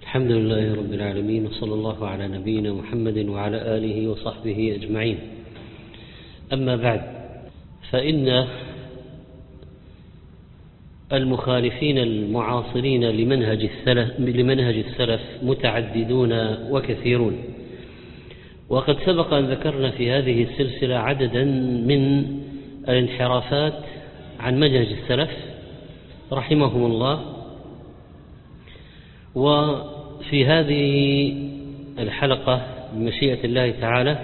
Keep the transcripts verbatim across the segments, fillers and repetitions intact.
الحمد لله رب العالمين، وصلى الله على نبينا محمد وعلى آله وصحبه أجمعين. أما بعد، فإن المخالفين المعاصرين لمنهج السلف, لمنهج السلف متعددون وكثيرون، وقد سبق أن ذكرنا في هذه السلسلة عددا من الانحرافات عن منهج السلف رحمهم الله. وفي هذه الحلقة بمشيئة الله تعالى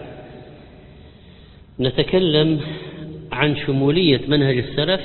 نتكلم عن شمولية منهج السلف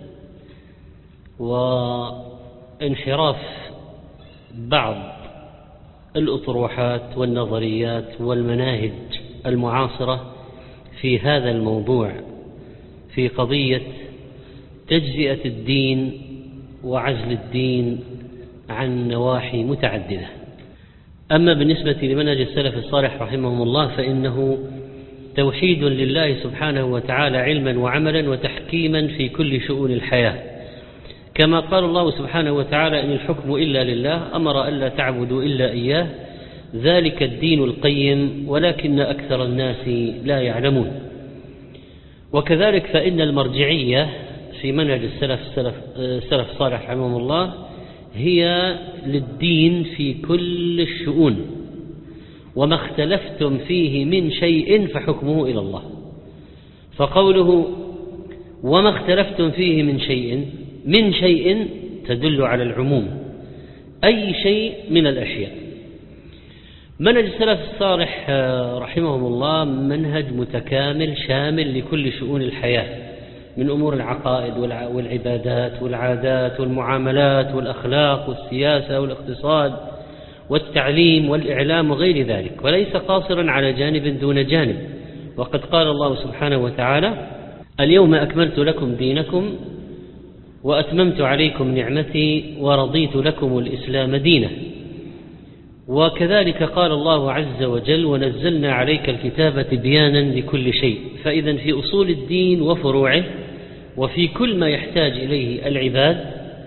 وانحراف بعض الأطروحات والنظريات والمناهج المعاصرة في هذا الموضوع، في قضية تجزئة الدين وعزل الدين عن نواحي متعددة. أما بالنسبة لمنهج السلف الصالح رحمهم الله فإنه توحيد لله سبحانه وتعالى علما وعملا وتحكيما في كل شؤون الحياة، كما قال الله سبحانه وتعالى: إن الحكم إلا لله، أمر ألا تعبدوا إلا إياه، ذلك الدين القيم ولكن أكثر الناس لا يعلمون. وكذلك فإن المرجعية في منهج السلف السلف الصالح رحمهم الله هي للدين في كل الشؤون، وما اختلفتم فيه من شيء فحكمه إلى الله. فقوله وما اختلفتم فيه من شيء، من شيء تدل على العموم، أي شيء من الأشياء. منهج السلف الصالح رحمهم الله منهج متكامل شامل لكل شؤون الحياة، من أمور العقائد والعبادات والعادات والمعاملات والأخلاق والسياسة والاقتصاد والتعليم والإعلام وغير ذلك، وليس قاصرا على جانب دون جانب. وقد قال الله سبحانه وتعالى: اليوم أكملت لكم دينكم وأتممت عليكم نعمتي ورضيت لكم الإسلام دينا. وكذلك قال الله عز وجل: ونزلنا عليك الكتاب تبيانا لكل شيء. فإذا في أصول الدين وفروعه وفي كل ما يحتاج إليه العباد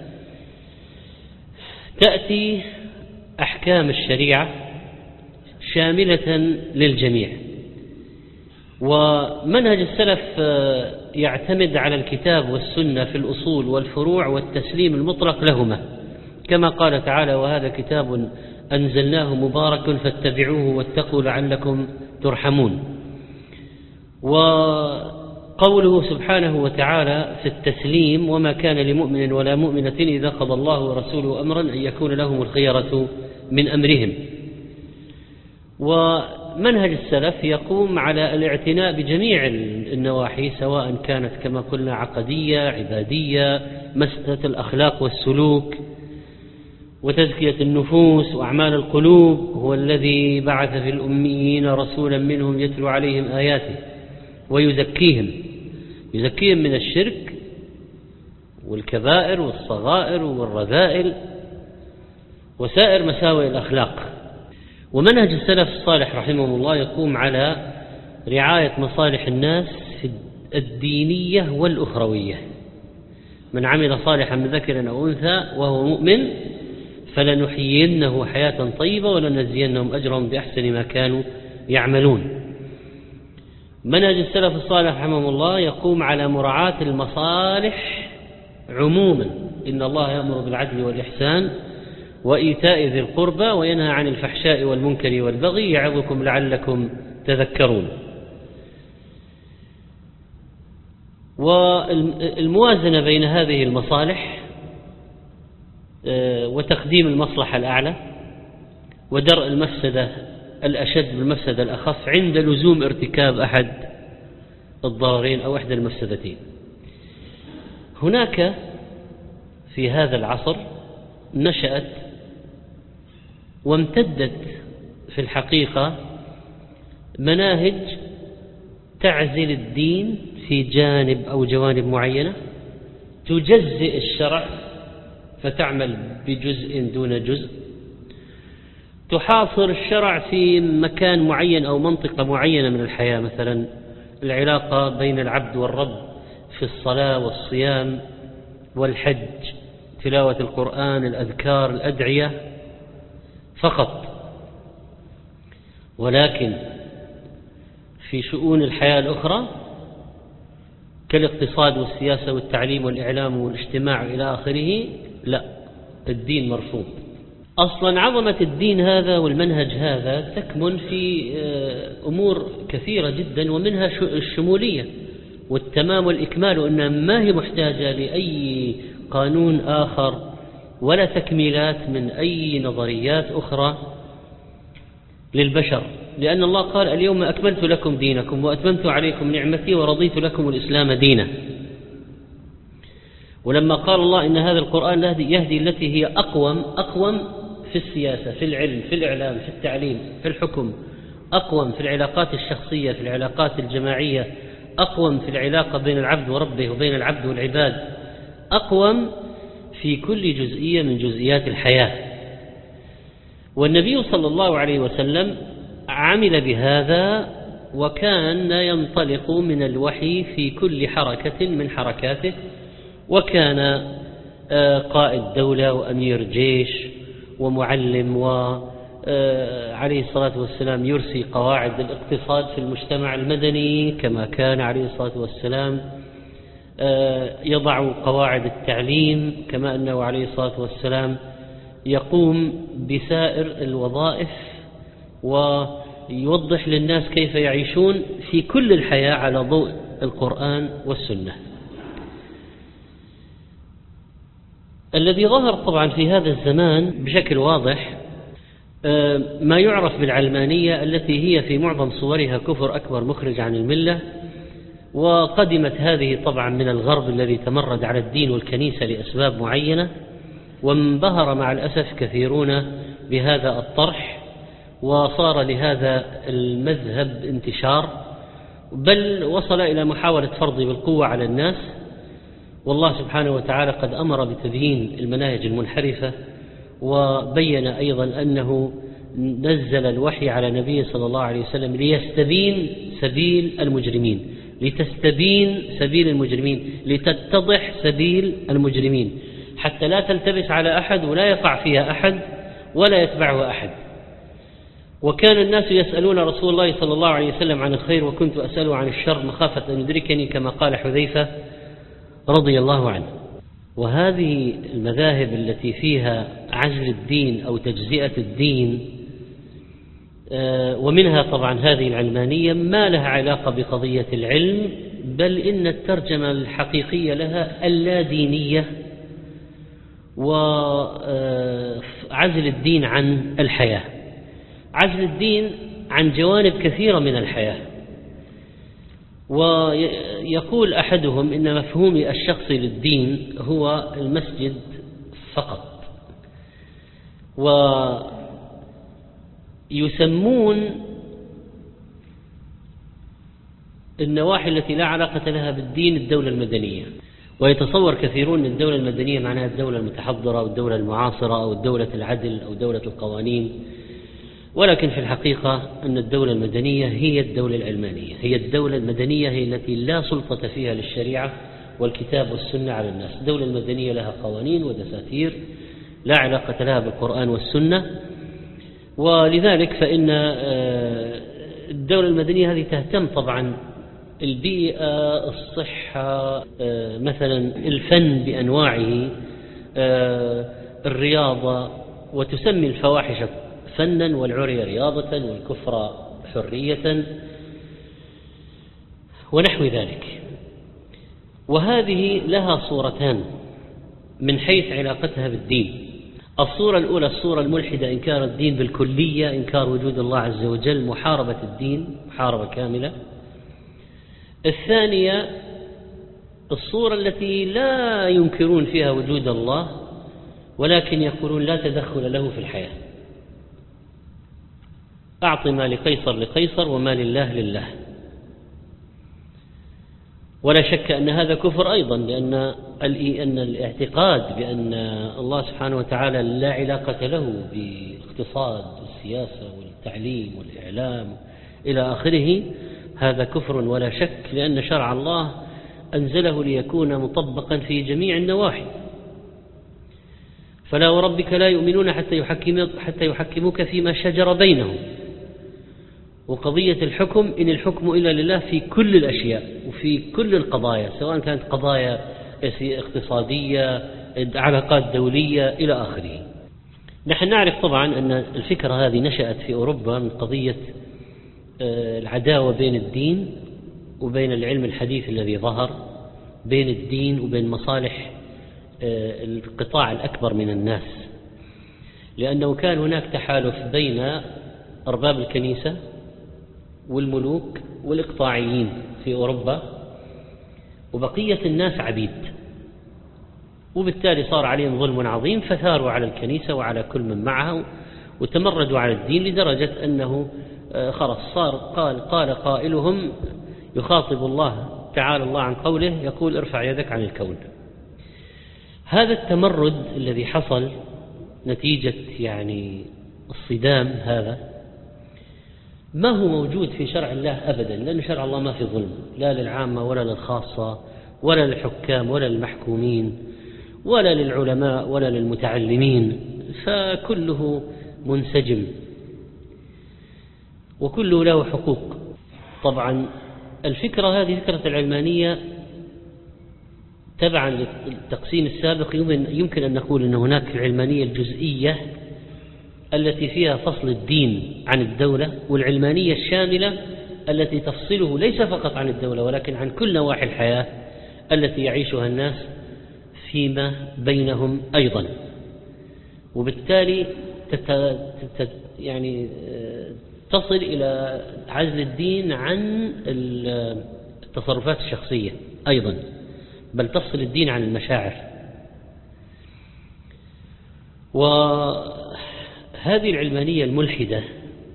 تأتي أحكام الشريعة شاملة للجميع. ومنهج السلف يعتمد على الكتاب والسنة في الأصول والفروع والتسليم المطلق لهما، كما قال تعالى: وهذا كتاب أنزلناه مبارك فاتبعوه واتقوا لعلكم ترحمون. وقوله سبحانه وتعالى في التسليم: وما كان لمؤمن ولا مؤمنة إذا قضى الله ورسوله أمرا أن يكون لهم الخيرة من أمرهم. ومنهج السلف يقوم على الاعتناء بجميع النواحي، سواء كانت كما قلنا عقدية، عبادية، مسألة الأخلاق والسلوك وتزكية النفوس وأعمال القلوب. هو الذي بعث في الأميين رسولا منهم يتلو عليهم آياته ويزكيهم، يزكيهم من الشرك والكبائر والصغائر والرذائل وسائر مساوئ الأخلاق. ومنهج السلف الصالح رحمه الله يقوم على رعاية مصالح الناس الدينية والأخروية. من عمل صالحا من ذكر أو أنثى وهو مؤمن فلنحيينه حياة طيبة ولنجزينهم أجرهم بأحسن ما كانوا يعملون. منهج السلف الصالح رحمه الله يقوم على مراعاة المصالح عموما. إن الله يأمر بالعدل والإحسان وإيتاء ذي القربى وينهى عن الفحشاء والمنكر والبغي يعظكم لعلكم تذكرون. والموازنة بين هذه المصالح وتقديم المصلحة الأعلى ودرء المفسدة الأشد بالمفسدة الأخف عند لزوم ارتكاب أحد الضررين أو إحدى المفسدتين. هناك في هذا العصر نشأت وامتدت في الحقيقة مناهج تعزل الدين في جانب أو جوانب معينة، تجزئ الشرع فتعمل بجزء دون جزء، تحاصر الشرع في مكان معين أو منطقة معينة من الحياة، مثلا العلاقة بين العبد والرب في الصلاة والصيام والحج، تلاوة القرآن، الأذكار، الأدعية، فقط، ولكن في شؤون الحياة الأخرى كالاقتصاد والسياسة والتعليم والإعلام والاجتماع إلى آخره لا، الدين مرفوض. أصلا عظمة الدين هذا والمنهج هذا تكمن في أمور كثيرة جدا، ومنها الشمولية والتمام والإكمال، وأنها ما هي محتاجة لأي قانون آخر ولا تكميلات من أي نظريات أخرى للبشر، لأن الله قال اليوم أكملت لكم دينكم وأتممت عليكم نعمتي ورضيت لكم الإسلام دينا. ولما قال الله إن هذا القرآن يهدي التي هي أقوم أقوم في السياسة، في العلم، في الإعلام، في التعليم، في الحكم، أقوم في العلاقات الشخصية، في العلاقات الجماعية، أقوم في العلاقة بين العبد وربه وبين العبد والعباد، أقوم في كل جزئية من جزئيات الحياة. والنبي صلى الله عليه وسلم عمل بهذا، وكان ينطلق من الوحي في كل حركة من حركاته، وكان قائد دولة وأمير جيش ومعلم، وعليه الصلاة والسلام يرسي قواعد الاقتصاد في المجتمع المدني، كما كان عليه الصلاة والسلام يضع قواعد التعليم، كما أنه عليه الصلاة والسلام يقوم بسائر الوظائف ويوضح للناس كيف يعيشون في كل الحياة على ضوء القرآن والسنة. الذي ظهر طبعا في هذا الزمان بشكل واضح ما يعرف بالعلمانية، التي هي في معظم صورها كفر أكبر مخرج عن الملة، وقدمت هذه طبعا من الغرب الذي تمرد على الدين والكنيسة لأسباب معينة، وانبهر مع الأسف كثيرون بهذا الطرح، وصار لهذا المذهب انتشار، بل وصل إلى محاولة فرضه بالقوة على الناس. والله سبحانه وتعالى قد أمر بتبيين المناهج المنحرفة، وبين أيضا أنه نزل الوحي على نبيه صلى الله عليه وسلم ليستبين سبيل المجرمين، لتستبين سبيل المجرمين، لتتضح سبيل المجرمين، حتى لا تلتبس على أحد ولا يقع فيها أحد ولا يتبعه أحد. وكان الناس يسألون رسول الله صلى الله عليه وسلم عن الخير، وكنت أسأله عن الشر مخافة أن يدركني، كما قال حذيفة رضي الله عنه. وهذه المذاهب التي فيها عزل الدين أو تجزئة الدين، ومنها طبعا هذه العلمانية، ما لها علاقة بقضية العلم، بل إن الترجمة الحقيقية لها اللادينية، وعزل الدين عن الحياة، عزل الدين عن جوانب كثيرة من الحياة. ويقول أحدهم إن مفهومي الشخصي للدين هو المسجد فقط، ويسمون النواحي التي لا علاقة لها بالدين الدولة المدنية، ويتصور كثيرون أن الدولة المدنية معناها الدولة المتحضرة أو الدولة المعاصرة أو الدولة العدل أو دولة القوانين، ولكن في الحقيقة أن الدولة المدنية هي الدولة العلمانية، هي الدولة المدنية، هي التي لا سلطة فيها للشريعة والكتاب والسنة على الناس. الدولة المدنية لها قوانين ودساتير لا علاقة لها بالقرآن والسنة، ولذلك فإن الدولة المدنية هذه تهتم طبعا البيئة، الصحة، مثلا الفن بأنواعه، الرياضة، وتسمي الفواحش فنا والعري رياضة والكفر حرية ونحو ذلك. وهذه لها صورتان من حيث علاقتها بالدين. الصورة الأولى الصورة الملحدة، إنكار الدين بالكلية، إنكار وجود الله عز وجل، محاربة الدين محاربة كاملة. الثانية الصورة التي لا ينكرون فيها وجود الله، ولكن يقولون لا تدخل له في الحياة، أعط ما لقيصر لقيصر وما لله لله. ولا شك أن هذا كفر أيضا، لأن أن الاعتقاد بأن الله سبحانه وتعالى لا علاقة له بالاقتصاد والسياسة والتعليم والإعلام إلى آخره، هذا كفر ولا شك، لأن شرع الله أنزله ليكون مطبقا في جميع النواحي. فلا وربك لا يؤمنون حتى يحكموك, حتى يحكموك فيما شجر بينهم. وقضية الحكم إن الحكم إلا لله في كل الأشياء وفي كل القضايا، سواء كانت قضايا اقتصادية، علاقات دولية إلى آخره. نحن نعرف طبعا أن الفكرة هذه نشأت في أوروبا من قضية العداوة بين الدين وبين العلم الحديث الذي ظهر، بين الدين وبين مصالح القطاع الأكبر من الناس، لأنه كان هناك تحالف بين أرباب الكنيسة والملوك والإقطاعيين في أوروبا، وبقية الناس عبيد، وبالتالي صار عليهم ظلم عظيم، فثاروا على الكنيسة وعلى كل من معها وتمردوا على الدين لدرجة أنه خلاص صار قال قال قائلهم يخاطب الله تعالى الله عن قوله يقول ارفع يدك عن الكون. هذا التمرد الذي حصل نتيجة يعني الصدام هذا ما هو موجود في شرع الله أبدا، لأن شرع الله ما في ظلم لا للعامة ولا للخاصة ولا للحكام ولا للمحكومين ولا للعلماء ولا للمتعلمين، فكله منسجم وكله له حقوق. طبعا الفكرة هذه فكرة العلمانية تبعا للتقسيم السابق يمكن أن نقول أن هناك العلمانية الجزئية التي فيها فصل الدين عن الدولة، والعلمانية الشاملة التي تفصله ليس فقط عن الدولة ولكن عن كل نواحي الحياة التي يعيشها الناس فيما بينهم أيضا. وبالتالي تت... تت... يعني تصل إلى عزل الدين عن التصرفات الشخصية أيضا، بل تفصل الدين عن المشاعر. وهذه العلمانية الملحدة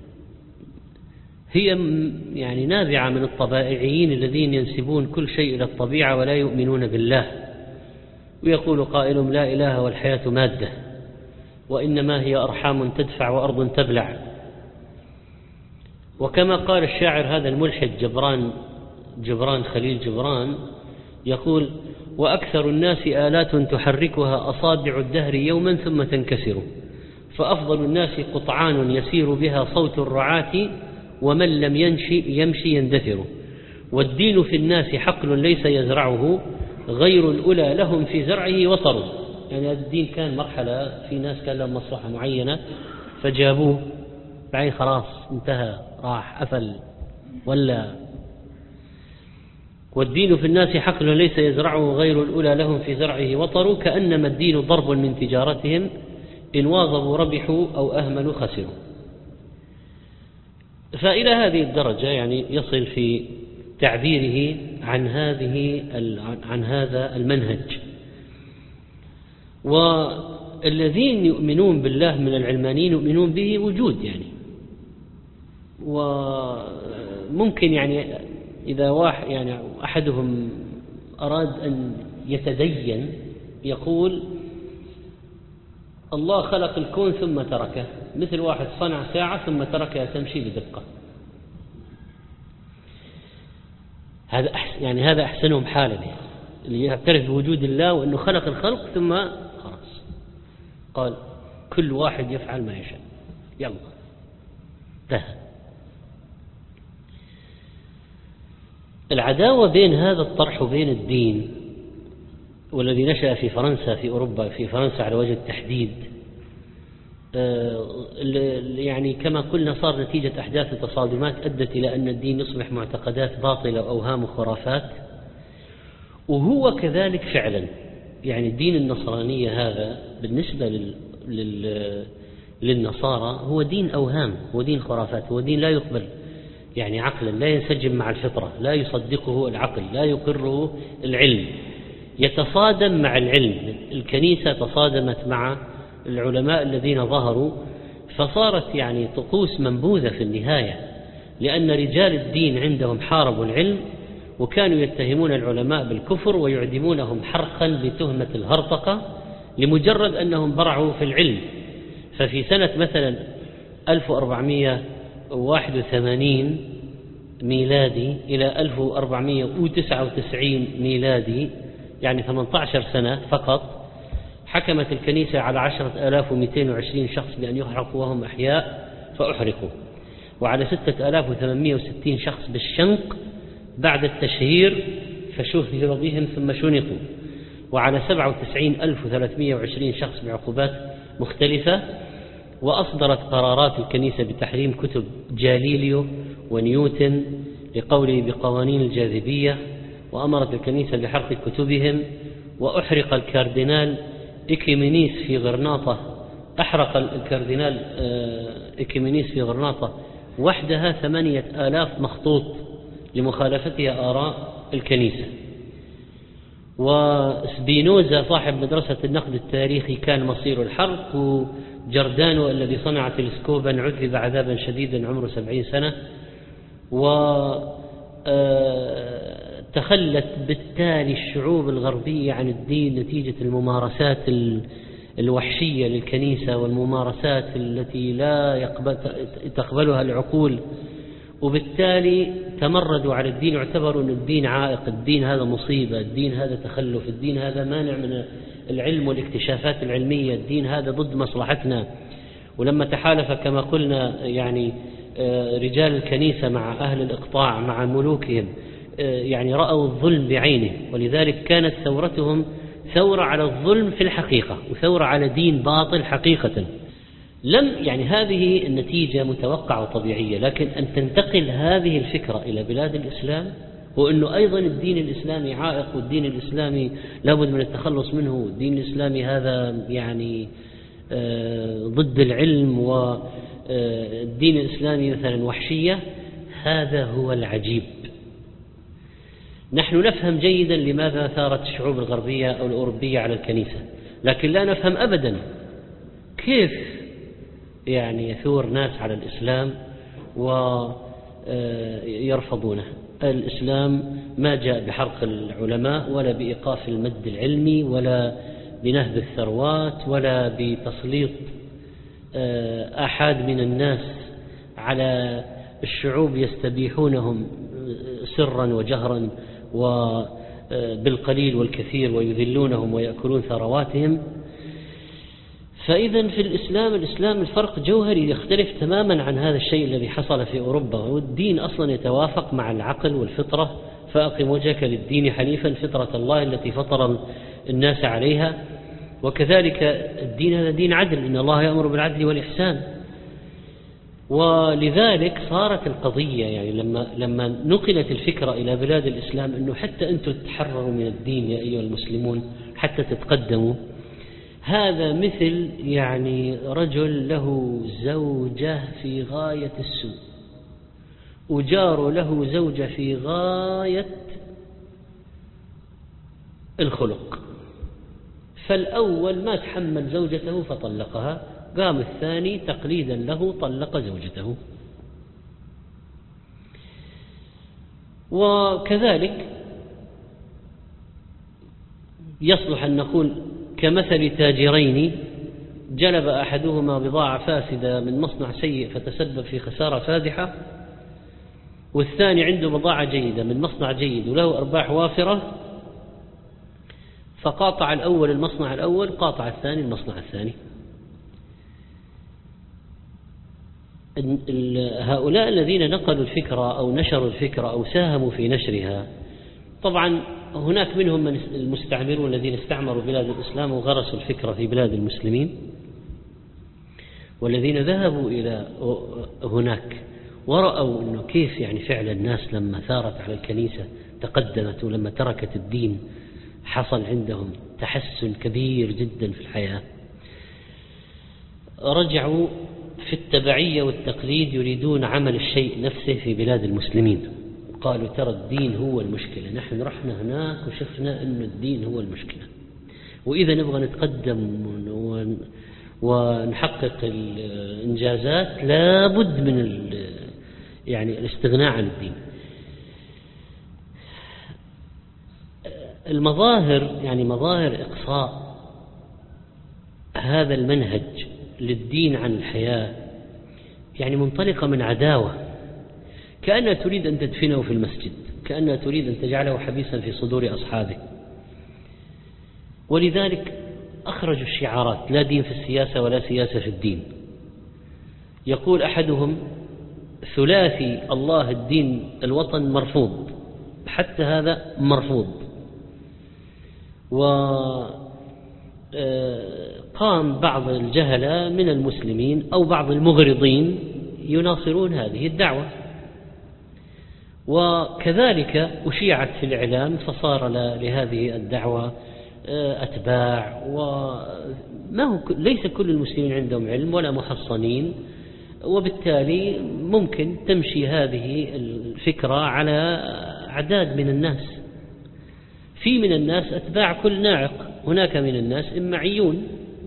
هي يعني نابعة من الطبائعيين الذين ينسبون كل شيء إلى الطبيعة ولا يؤمنون بالله، ويقول قائلهم لا إله والحياة مادة وإنما هي أرحام تدفع وأرض تبلع. وكما قال الشاعر هذا الملحد جبران جبران خليل جبران يقول وأكثر الناس آلات تحركها أصابع الدهر يوما ثم تنكسر، فأفضل الناس قطعان يسير بها صوت الرعاة ومن لم يمشي, يمشي يندثر، والدين في الناس حقل ليس يزرعه غير الأولى لهم في زرعه وطر. يعني الدين كان مرحلة في ناس كان لهم مصلحة معينة فجابوه بعدين خلاص انتهى راح أفل ولا. والدين في الناس حقل ليس يزرعه غير الأولى لهم في زرعه وطر، كأنما الدين ضرب من تجارتهم إن واظبوا ربحوا أو أهملوا خسروا. فإلى هذه الدرجة يعني يصل في تعبيره عن هذه عن هذا المنهج. والذين يؤمنون بالله من العلمانيين يؤمنون به وجود يعني، وممكن يعني إذا واحد يعني أحدهم أراد أن يتدين يقول الله خلق الكون ثم تركه، مثل واحد صنع ساعة ثم تركها تمشي بدقة. هذا أحسن يعني هذا أحسنهم حالا يعني اللي يعترف بوجود الله وأنه خلق الخلق ثم خلاص قال كل واحد يفعل ما يشاء يلا ده. العداوة بين هذا الطرح وبين الدين والذي نشأ في فرنسا في أوروبا في فرنسا على وجه التحديد يعني كما قلنا صار نتيجة أحداث التصادمات أدت إلى أن الدين يصبح معتقدات باطلة وأوهام وخرافات. وهو كذلك فعلا يعني الدين النصرانية هذا بالنسبة لل... لل... للنصارى هو دين أوهام، هو دين خرافات، هو دين لا يقبل يعني عقلا، لا ينسجم مع الفطرة، لا يصدقه العقل، لا يقره العلم، يتصادم مع العلم. الكنيسة تصادمت مع العلماء الذين ظهروا فصارت يعني طقوس منبوذة في النهاية، لأن رجال الدين عندهم حاربوا العلم وكانوا يتهمون العلماء بالكفر ويعدمونهم حرقا بتهمة الهرطقة لمجرد أنهم برعوا في العلم. ففي سنة مثلا ألف وأربعمائة وواحد وثمانين ميلادي إلى ألف وأربعمائة وتسعة وتسعين ميلادي يعني ثمانية عشر سنة فقط، حكمت الكنيسة على عشرة آلاف ومئتين وعشرين شخص بأن يحرقوا وهم أحياء فأحرقوا، وعلى ستة آلاف وثمانمئة وستين شخص بالشنق بعد التشهير فشهر بهم ثم شنقوا، وعلى سبعة وتسعين ألف وثلاثمئة وعشرين شخص بعقوبات مختلفة. وأصدرت قرارات الكنيسة بتحريم كتب جاليليو ونيوتن لقوله بقوانين الجاذبية، وأمرت الكنيسة بحرق كتبهم. وأحرق الكاردينال إكيمينيس في غرناطة، أحرق الكاردينال إكيمينيس في غرناطة وحدها ثمانية آلاف مخطوط لمخالفتها آراء الكنيسة. وسبينوزا صاحب مدرسة النقد التاريخي كان مصير الحرق. وجردانو الذي صنع تلسكوبا عذب عذابا شديدا عمره سبعين سنة. وتخلت بالتالي الشعوب الغربية عن الدين نتيجة الممارسات الوحشية للكنيسة والممارسات التي لا يقبل تقبلها العقول، وبالتالي تمردوا على الدين واعتبروا أن الدين عائق، الدين هذا مصيبة، الدين هذا تخلف، الدين هذا مانع من العلم والاكتشافات العلمية، الدين هذا ضد مصلحتنا. ولما تحالف كما قلنا يعني رجال الكنيسة مع أهل الإقطاع مع ملوكهم يعني رأوا الظلم بعينه، ولذلك كانت ثورتهم ثورة على الظلم في الحقيقة وثورة على دين باطل حقيقة. لم يعني هذه النتيجة متوقعة وطبيعية، لكن أن تنتقل هذه الفكرة إلى بلاد الإسلام وأنه أيضا الدين الإسلامي عائق والدين الإسلامي لابد من التخلص منه، والدين الإسلامي هذا يعني ضد العلم والدين الإسلامي مثلا وحشية، هذا هو العجيب. نحن نفهم جيدا لماذا ثارت الشعوب الغربية أو الأوروبية على الكنيسة، لكن لا نفهم أبدا كيف يعني يثور ناس على الإسلام ويرفضونه. الإسلام ما جاء بحرق العلماء ولا بإيقاف المد العلمي ولا بنهب الثروات ولا بتسليط آحاد من الناس على الشعوب يستبيحونهم سرا وجهرا وبالقليل والكثير ويذلونهم ويأكلون ثرواتهم. فإذا في الإسلام الإسلام الفرق جوهري يختلف تماما عن هذا الشيء الذي حصل في أوروبا، والدين أصلا يتوافق مع العقل والفطرة. فأقم وجهك للدين حنيفا فطرة الله التي فطر الناس عليها. وكذلك الدين هذا دين عدل، إن الله يأمر بالعدل والإحسان. ولذلك صارت القضية يعني لما لما نقلت الفكرة إلى بلاد الإسلام أنه حتى أنتم تتحرروا من الدين يا أيها المسلمون حتى تتقدموا. هذا مثل يعني رجل له زوجة في غاية السوء وجار له زوجة في غاية الخلق، فالأول ما تحمل زوجته فطلقها، قام الثاني تقليدا له طلق زوجته. وكذلك يصلح أن نقول كمثل تاجرين جلب أحدهما بضاعة فاسدة من مصنع سيء فتسبب في خسارة فادحة، والثاني عنده بضاعة جيدة من مصنع جيد وله أرباح وافرة، فقاطع الأول المصنع الأول قاطع الثاني المصنع الثاني. هؤلاء الذين نقلوا الفكرة أو نشروا الفكرة أو ساهموا في نشرها، طبعا هناك منهم من المستعمرون الذين استعمروا بلاد الإسلام وغرسوا الفكرة في بلاد المسلمين، والذين ذهبوا إلى هناك ورأوا أنه كيف يعني فعل الناس لما ثارت على الكنيسة تقدمت، ولما تركت الدين حصل عندهم تحسن كبير جدا في الحياة. رجعوا في التبعية والتقليد يريدون عمل الشيء نفسه في بلاد المسلمين. قالوا ترى الدين هو المشكلة، نحن رحنا هناك وشفنا أن الدين هو المشكلة، وإذا نبغى نتقدم ونحقق الإنجازات لابد من يعني الاستغناء عن الدين. المظاهر يعني مظاهر إقصاء هذا المنهج للدين عن الحياة يعني منطلقة من عداوة، كأنها تريد أن تدفنه في المسجد، كأنها تريد أن تجعله حبيسا في صدور أصحابه. ولذلك أخرجوا الشعارات: لا دين في السياسة ولا سياسة في الدين. يقول أحدهم: ثلاثي الله الدين الوطن مرفوض، حتى هذا مرفوض. وقام بعض الجهلة من المسلمين أو بعض المغرضين يناصرون هذه الدعوة، وكذلك أشيعت في الإعلام فصار لهذه الدعوة أتباع، وما هو ليس كل المسلمين عندهم علم ولا محصنين، وبالتالي ممكن تمشي هذه الفكرة على أعداد من الناس. في من الناس أتباع كل ناعق، هناك من الناس إمعيون.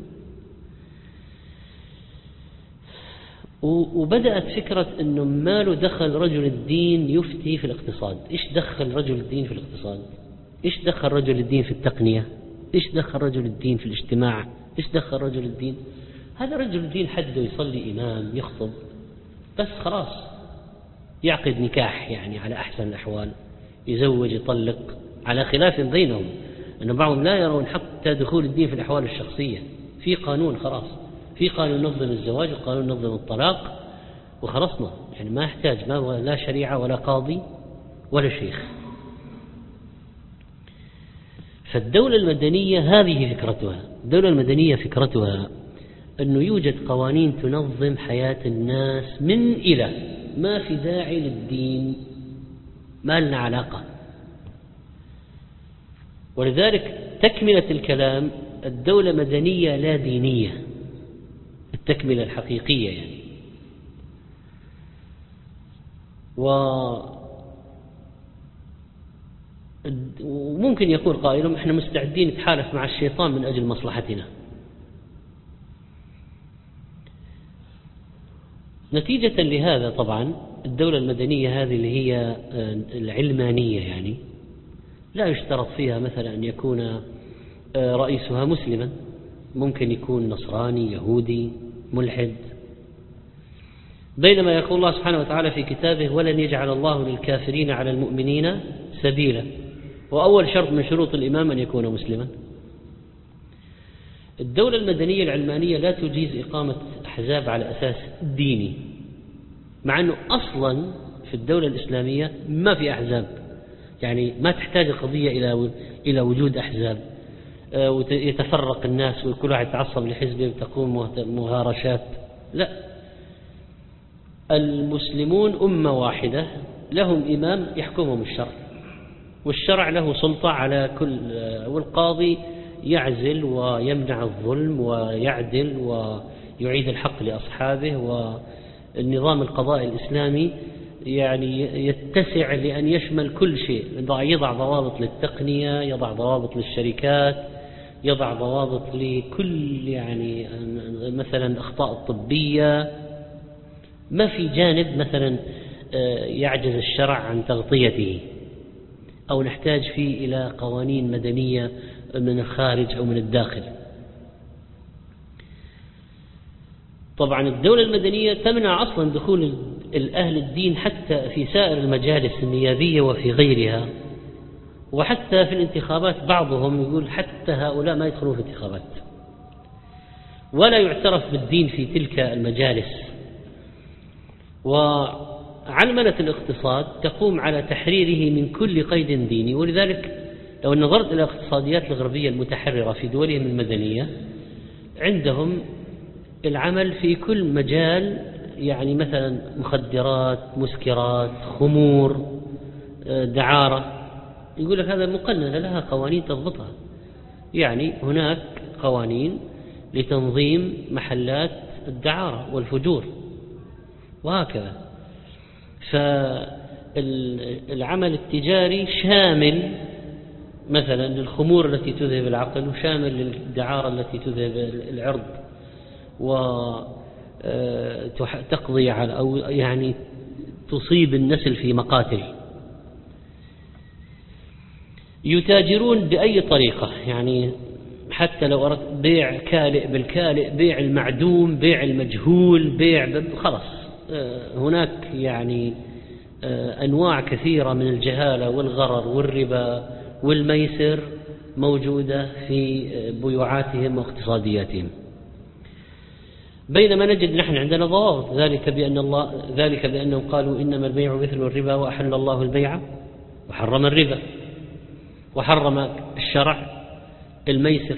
وبدأت فكرة أنه ما له دخل رجل الدين يفتي في الاقتصاد. إيش دخل رجل الدين في الاقتصاد؟ إيش دخل رجل الدين في التقنية؟ إيش دخل رجل الدين في الاجتماع؟ إيش دخل رجل الدين؟ هذا رجل الدين حده يصلي إمام، يخطب بس، خلاص يعقد نكاح يعني على أحسن الأحوال، يزوج، يطلق، على خلاف بينهم أن بعضهم لا يرون حتى دخول الدين في الأحوال الشخصية. في قانون، خلاص في قانون نظم الزواج وقانون نظم الطلاق وخلصنا، يعني ما يحتاج ما لا شريعة ولا قاضي ولا شيخ. فالدولة المدنية هذه فكرتها. الدولة المدنية فكرتها أنه يوجد قوانين تنظم حياة الناس من إلى، ما في داعي للدين، ما لنا علاقة. ولذلك تكملة الكلام: الدولة مدنية لا دينية، التكملة الحقيقية يعني. وممكن يقول قائلهم: احنا مستعدين نتحالف مع الشيطان من أجل مصلحتنا. نتيجة لهذا طبعا الدولة المدنية هذه اللي هي العلمانية يعني لا يشترط فيها مثلا أن يكون رئيسها مسلما، ممكن يكون نصراني، يهودي، ملحد. بينما يقول الله سبحانه وتعالى في كتابه: ولن يجعل الله للكافرين على المؤمنين سبيلا، وأول شرط من شروط الإمام أن يكون مسلما. الدولة المدنية العلمانية لا تجيز إقامة أحزاب على أساس ديني، مع أنه أصلا في الدولة الإسلامية ما في أحزاب، يعني ما تحتاج القضية إلى إلى وجود أحزاب ويتفرق الناس وكل واحد يتعصب لحزبه وتقوم مهارشات. لا، المسلمون أمة واحدة، لهم إمام يحكمهم الشرع، والشرع له سلطة على كل، والقاضي يعزل ويمنع الظلم ويعدل ويعيد الحق لأصحابه. والنظام القضائي الإسلامي يعني يتسع لأن يشمل كل شيء، يضع ضوابط للتقنية، يضع ضوابط للشركات، يضع ضوابط لكل يعني مثلا أخطاء الطبية. ما في جانب مثلا يعجز الشرع عن تغطيته أو نحتاج فيه إلى قوانين مدنية من الخارج أو من الداخل. طبعا الدولة المدنية تمنع أصلا دخول الأهل الدين حتى في سائر المجالس النيابية وفي غيرها، وحتى في الانتخابات بعضهم يقول حتى هؤلاء ما يدخلون في الانتخابات، ولا يعترف بالدين في تلك المجالس. وعلمنة الاقتصاد تقوم على تحريره من كل قيد ديني. ولذلك لو نظرت إلى الاقتصاديات الغربية المتحررة في دولهم المدنية، عندهم العمل في كل مجال، يعني مثلا مخدرات، مسكرات، خمور، دعارة، يقول لك هذا مقننة، لها قوانين تضبطها. يعني هناك قوانين لتنظيم محلات الدعارة والفجور وهكذا. فالعمل التجاري شامل مثلا للخمور التي تذهب العقل، وشامل للدعارة التي تذهب العرض وتقضي على أو يعني تصيب النسل في مقاتل. يتاجرون بأي طريقة، يعني حتى لو أردت بيع كالئ بالكالئ، بيع المعدوم، بيع المجهول، بيع خلاص. هناك يعني أنواع كثيرة من الجهالة والغرر والربا والميسر موجودة في بيوعاتهم واقتصادياتهم. بينما نجد نحن عندنا ضوابط، ذلك بأن الله ذلك بأنهم قالوا إنما البيع مثل الربا وأحل الله البيع وحرم الربا، وحرم الشرع الميسر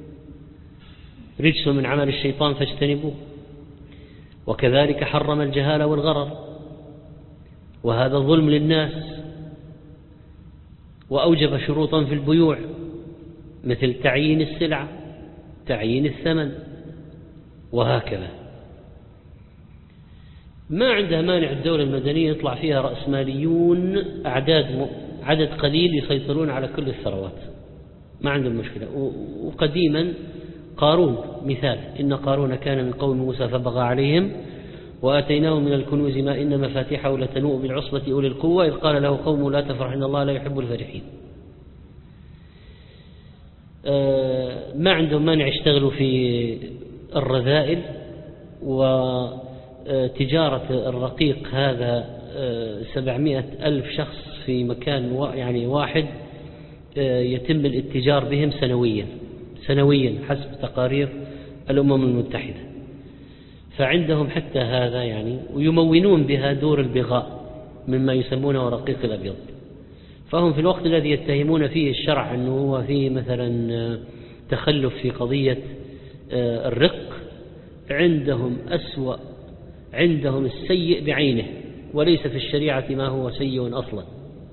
رجس من عمل الشيطان فاجتنبوه، وكذلك حرم الجهالة والغرر، وهذا ظلم للناس، وأوجب شروطا في البيوع مثل تعيين السلعة، تعيين الثمن، وهكذا. ما عندها مانع الدولة المدنية يطلع فيها رأسماليون أعداد عدد قليل يسيطرون على كل الثروات، ما عندهم مشكلة. وقديما قارون مثال، إن قارون كان من قوم موسى فبغى عليهم وآتيناه من الكنوز ما إن مفاتيحه لتنوء بالعصبة أولي القوة إذ قال له قوم لا تفرح إن الله لا يحب الفرحين. ما عندهم مانع يشتغلوا في الرذائل وتجارة الرقيق، هذا سبعمائة ألف شخص في مكان يعني واحد يتم الاتجار بهم سنويا سنويا حسب تقارير الأمم المتحدة. فعندهم حتى هذا يعني، ويمونون بها دور البغاء مما يسمونه رقيق الأبيض. فهم في الوقت الذي يتهمون فيه الشرع أنه هو فيه مثلا تخلف في قضية الرق، عندهم أسوأ، عندهم السيء بعينه، وليس في الشريعة ما هو سيء أصلا.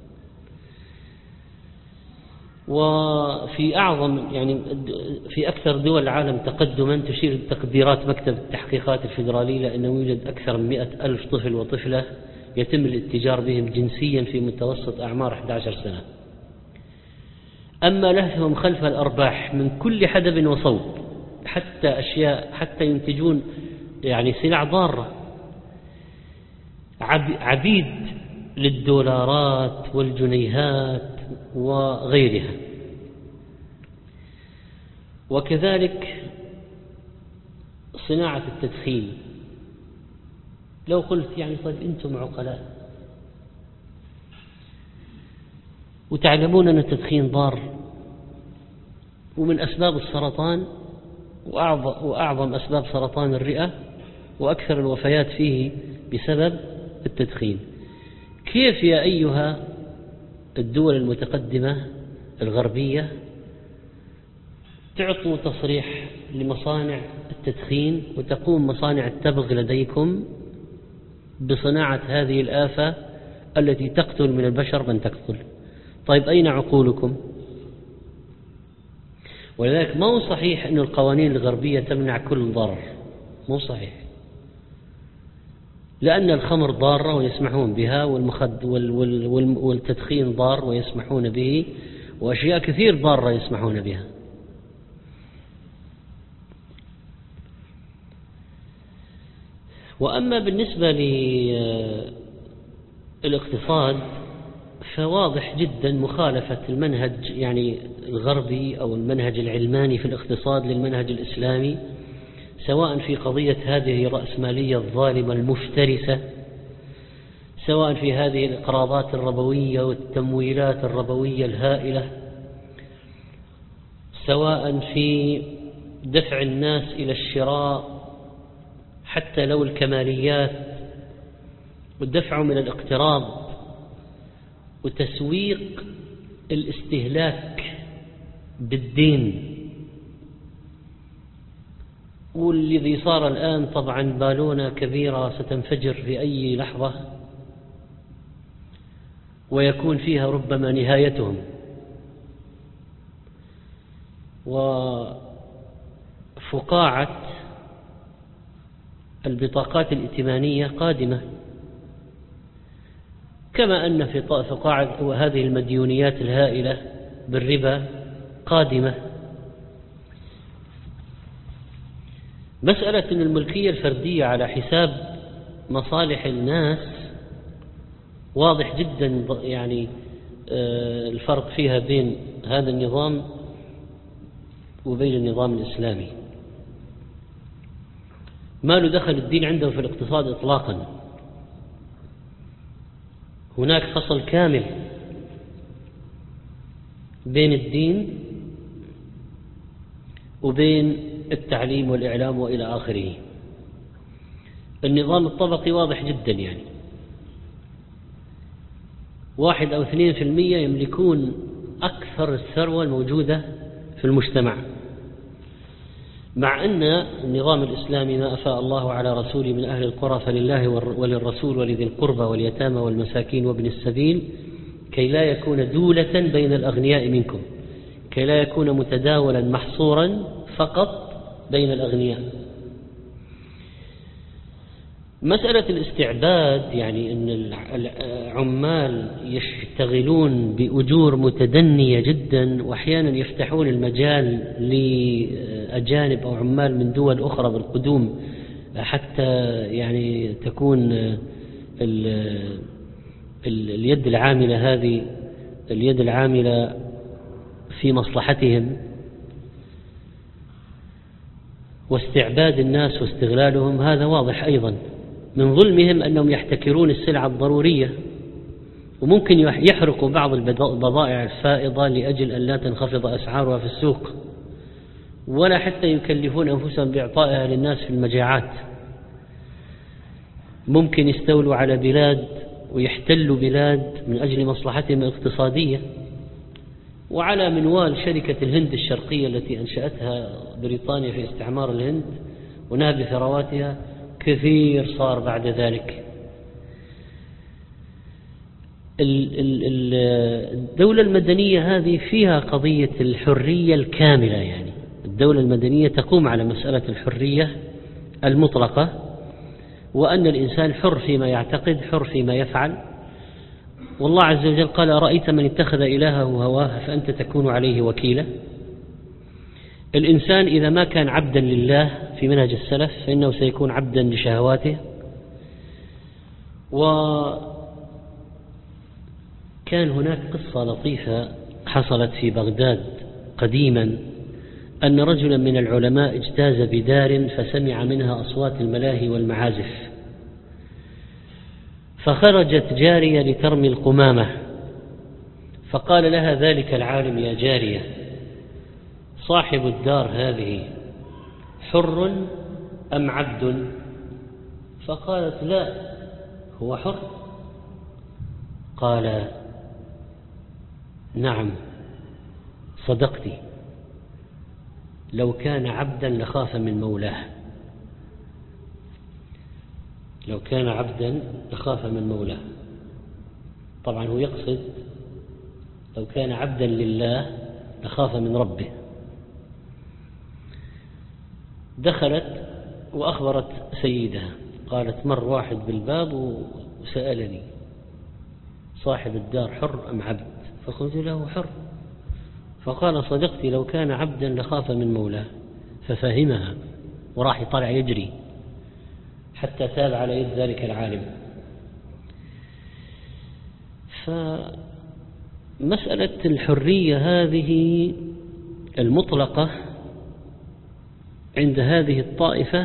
وفي أعظم يعني في أكثر دول العالم تقدما تشير تقديرات مكتب التحقيقات الفيدرالي لأنه يوجد أكثر من مئة ألف طفل وطفلة يتم الاتجار بهم جنسيا في متوسط أعمار أحد عشر سنة. أما لهثهم خلف الأرباح من كل حدب وصوب، حتى أشياء حتى ينتجون يعني سلع ضارة، عبيد للدولارات والجنيهات وغيرها. وكذلك صناعة التدخين. لو قلت يعني طيب أنتم عقلاء وتعلمون أن التدخين ضار ومن أسباب السرطان وأعظم, وأعظم أسباب سرطان الرئة وأكثر الوفيات فيه بسبب التدخين، كيف يا أيها الدول المتقدمة الغربية تعطوا تصريح لمصانع التدخين وتقوم مصانع التبغ لديكم بصناعة هذه الآفة التي تقتل من البشر من تقتل؟ طيب أين عقولكم؟ ولذلك ما هو صحيح أن القوانين الغربية تمنع كل ضرر، مو صحيح، لأن الخمر ضارة ويسمحون بها، والمخد والتدخين ضار ويسمحون به، وأشياء كثير ضارة يسمحون بها. وأما بالنسبة للاقتصاد فواضح جدا مخالفة المنهج يعني الغربي أو المنهج العلماني في الاقتصاد للمنهج الإسلامي، سواء في قضية هذه الرأسمالية الظالمة المفترسة، سواء في هذه الإقراضات الربوية والتمويلات الربوية الهائلة، سواء في دفع الناس إلى الشراء حتى لو الكماليات، والدفع من الاقتراض، وتسويق الاستهلاك بالدين. والذي صار الآن طبعا بالونة كبيرة ستنفجر في أي لحظة ويكون فيها ربما نهايتهم. وفقاعة البطاقات الائتمانية قادمة، كما أن في فقاعة وهذه المديونيات الهائلة بالربا قادمة. مسألة الملكية الفردية على حساب مصالح الناس واضح جدا يعني الفرق فيها بين هذا النظام وبين النظام الإسلامي. ما له دخل الدين عنده في الاقتصاد إطلاقا. هناك فصل كامل بين الدين وبين التعليم والإعلام وإلى آخره. النظام الطبقي واضح جدا، يعني واحد أو اثنين في المية يملكون أكثر الثروة الموجودة في المجتمع، مع أن النظام الإسلامي ما أفاء الله على رسوله من أهل القرى فلله وللرسول ولذي القربى واليتامى والمساكين وابن السبيل كي لا يكون دولة بين الأغنياء منكم، كي لا يكون متداولا محصورا فقط بين الأغنياء. مسألة الاستعباد، يعني أن العمال يشتغلون بأجور متدنية جدا، وأحيانا يفتحون المجال لأجانب أو عمال من دول أخرى بالقدوم حتى يعني تكون ال ال اليد العاملة هذه اليد العاملة في مصلحتهم، واستعباد الناس واستغلالهم، هذا واضح أيضا. من ظلمهم أنهم يحتكرون السلع الضرورية، وممكن يحرقوا بعض البضائع الفائضة لأجل أن لا تنخفض أسعارها في السوق، ولا حتى يكلفون أنفسهم بإعطائها للناس في المجاعات. ممكن يستولوا على بلاد ويحتلوا بلاد من أجل مصلحتهم الاقتصادية. وعلى منوال شركة الهند الشرقية التي أنشأتها بريطانيا في استعمار الهند ونهب ثرواتها كثير صار بعد ذلك. الدولة المدنية هذه فيها قضية الحرية الكاملة، يعني الدولة المدنية تقوم على مسألة الحرية المطلقة، وأن الإنسان حر فيما يعتقد، حر فيما يفعل. والله عز وجل قال: أرأيت من اتخذ إلهه هواه فأنت تكون عليه وكيلا. الإنسان إذا ما كان عبدا لله في منهج السلف فإنه سيكون عبدا لشهواته. وكان هناك قصة لطيفة حصلت في بغداد قديما، أن رجلا من العلماء اجتاز بدار فسمع منها أصوات الملاهي والمعازف، فخرجت جارية لترمي القمامة، فقال لها ذلك العالم: يا جارية، صاحب الدار هذه حر أم عبد؟ فقالت: لا، هو حر. قال: نعم، صدقت، لو كان عبدا لخاف من مولاه، لو كان عبدا لخاف من مولاه. طبعا هو يقصد لو كان عبدا لله لخاف من ربه. دخلت وأخبرت سيدها، قالت: مر واحد بالباب وسألني صاحب الدار حر أم عبد؟ فقلت له: حر. فقال: صدقت، لو كان عبدا لخاف من مولاه. ففهمها وراح يطلع يجري حتى تاب على يد ذلك العالم. فمسألة الحرية هذه المطلقة عند هذه الطائفة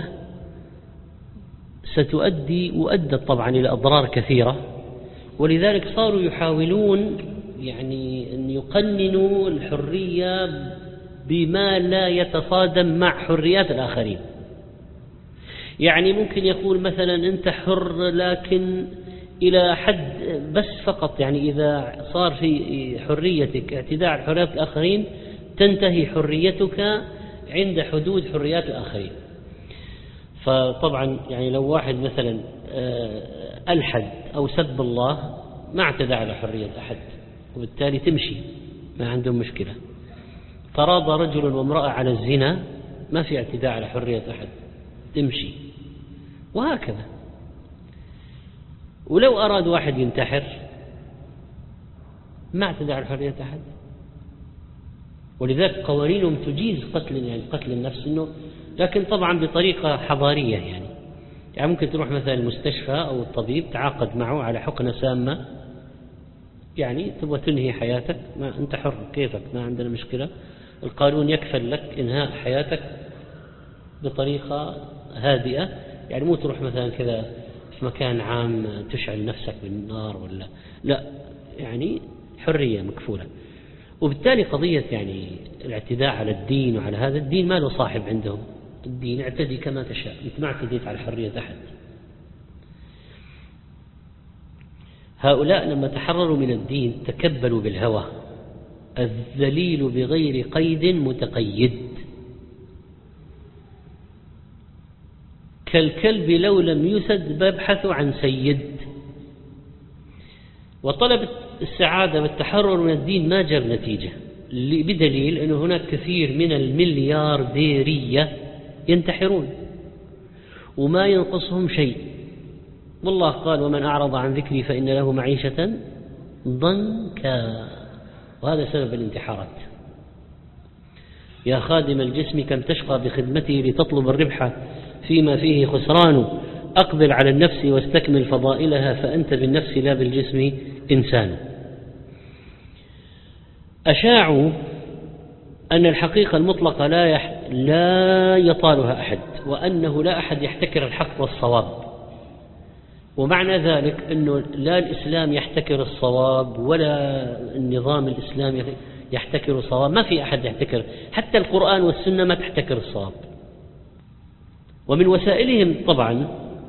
ستؤدي وأدت طبعا إلى أضرار كثيرة، ولذلك صاروا يحاولون يعني أن يقننوا الحرية بما لا يتصادم مع حريات الآخرين. يعني ممكن يقول مثلا: أنت حر لكن إلى حد بس فقط، يعني إذا صار في حريتك اعتداء على حريات الآخرين تنتهي حريتك عند حدود حريات الآخرين. فطبعا يعني لو واحد مثلا ألحد أو سب الله ما اعتدى على حرية أحد، وبالتالي تمشي، ما عندهم مشكلة. تراضى رجل وامرأة على الزنا، ما في اعتداء على حرية أحد، تمشي، وهكذا. ولو أراد واحد ينتحر ما اعتدى على حرية أحد، ولذلك قوانينهم تجيز قتل، يعني قتل النفس، إنه لكن طبعا بطريقة حضارية. يعني يعني ممكن تروح مثلا المستشفى أو الطبيب تعاقد معه على حقنة سامة، يعني تبغى تنهي حياتك، ما أنت حر كيفك، ما عندنا مشكلة، القانون يكفل لك إنهاء حياتك بطريقة هادئة. يعني مو تروح مثلا كذا في مكان عام تشعل نفسك بالنار ولا لا، يعني حرية مكفولة. وبالتالي قضية يعني الاعتداء على الدين وعلى هذا الدين ما له صاحب عندهم. الدين اعتدي كما تشاء، أنت ما اعتديت على حرية أحد. هؤلاء لما تحرروا من الدين تكبلوا بالهوى، الذليل بغير قيد متقيد، كالكلب لو لم يسد يبحث عن سيد. وطلب السعادة والتحرر من الدين ما جاب نتيجة، بدليل أن هناك كثير من المليارديرية ينتحرون وما ينقصهم شيء، والله قال ومن أعرض عن ذكري فإن له معيشة ضنكا، وهذا سبب الانتحارات. يا خادم الجسم كم تشقى بخدمته لتطلب الربح فيما فيه خسران، أقبل على النفس واستكمل فضائلها فأنت بالنفس لا بالجسم إنسان. أشاعوا أن الحقيقة المطلقة لا, يح... لا يطالها أحد، وأنه لا أحد يحتكر الحق والصواب. ومعنى ذلك أنه لا الإسلام يحتكر الصواب ولا النظام الإسلامي يحتكر الصواب، ما في أحد يحتكر، حتى القرآن والسنة ما تحتكر الصواب. ومن وسائلهم طبعا